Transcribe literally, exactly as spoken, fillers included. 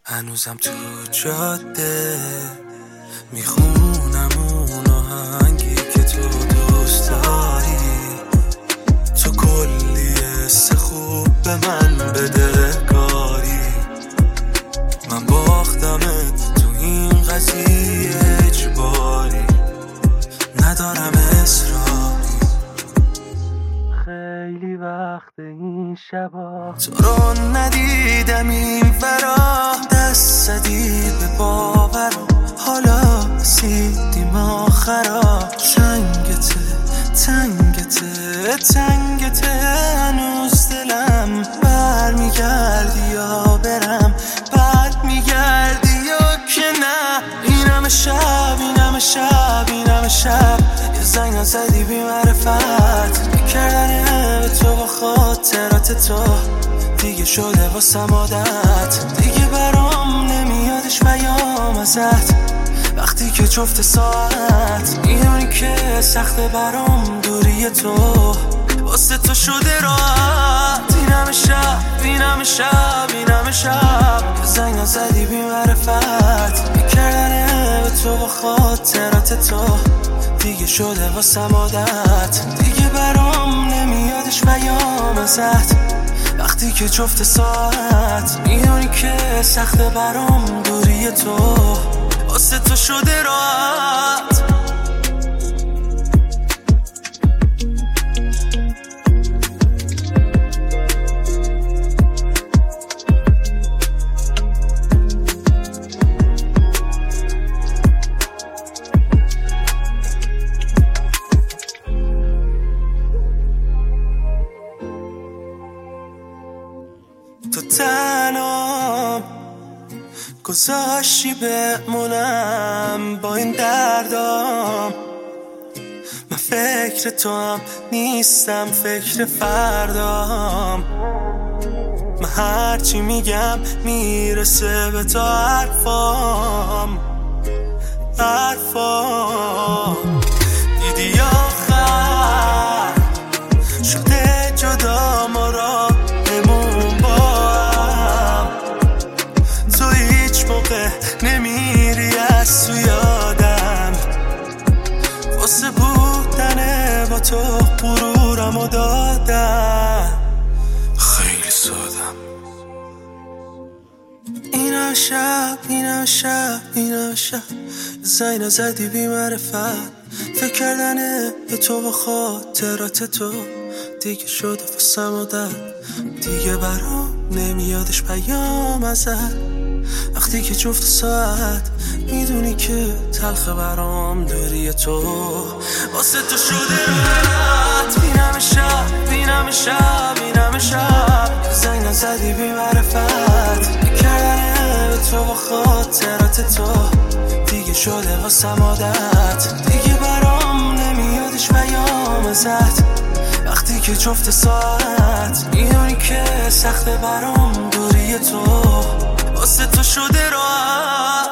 هنوزم تو جاده میخونم اون آهنگی که تو دوست داری. تو کلی حس خوب به من بده کاری. من باختمت تو این قضیه اجباری. ندارم اصراری. خیلی وقت این شبا تو رو ندیدم این فرا. دست زدی به باورم حالا رسیدیم آخرا. تنگته تنگته تنگته هنوز دلم. بر میگردی یا برم بعد میگردی یا که نه. اینم شب اینم شب اینم شب یه زنگ نزدی بی معرفت. میکردنه به تو با خاطرات تو دیگه شده واسم عادت. دیگه برام نمیادش پیام ازت وقتی که جفت ساعت. میدونی که سخته برام دوری تو واسه تو شده راحت. اینم شب اینم شب اینم شب یه زنگ نزدی بی معرفت. میکردنه به تو با خاطرات تو دیگه شده واسم عادت. دیگه برام نمیادش پیام ازت وقتی که جفت ساعت. میدونی که سخته برام دوری تو واسه تو شده راحت. تو تنها گذاشتی بمونم با این دردام. من فکر تو هم نیستم فکر فردام. من هرچی میگم میرسه به تو حرفام حرفام. دیدی آخر شده جدا ما را نمیری از تو یادم. واسه بودنه با تو غرورمو دادم. خیلی سادم. اینم شب اینم شب اینم شب زنگ نزدی بی معرفت. فکر کردنه به تو با خاطرات تو دیگه شده واسم عادت. دیگه برام نمیادش پیام ازت وقتی که جفت ساعت. میدونی که تلخ برام دوری تو واسه تو شده راحت. اینم شب اینم شب اینم شب زنگ نزدی بی معرفت. میکردنه به تو با خاطرات تو دیگه شده واسم عادت. دیگه برام نمیادش پیام ازت وقتی که جفت ساعت. میدونی که سخته برام دوری تو واسه تو شده راحت.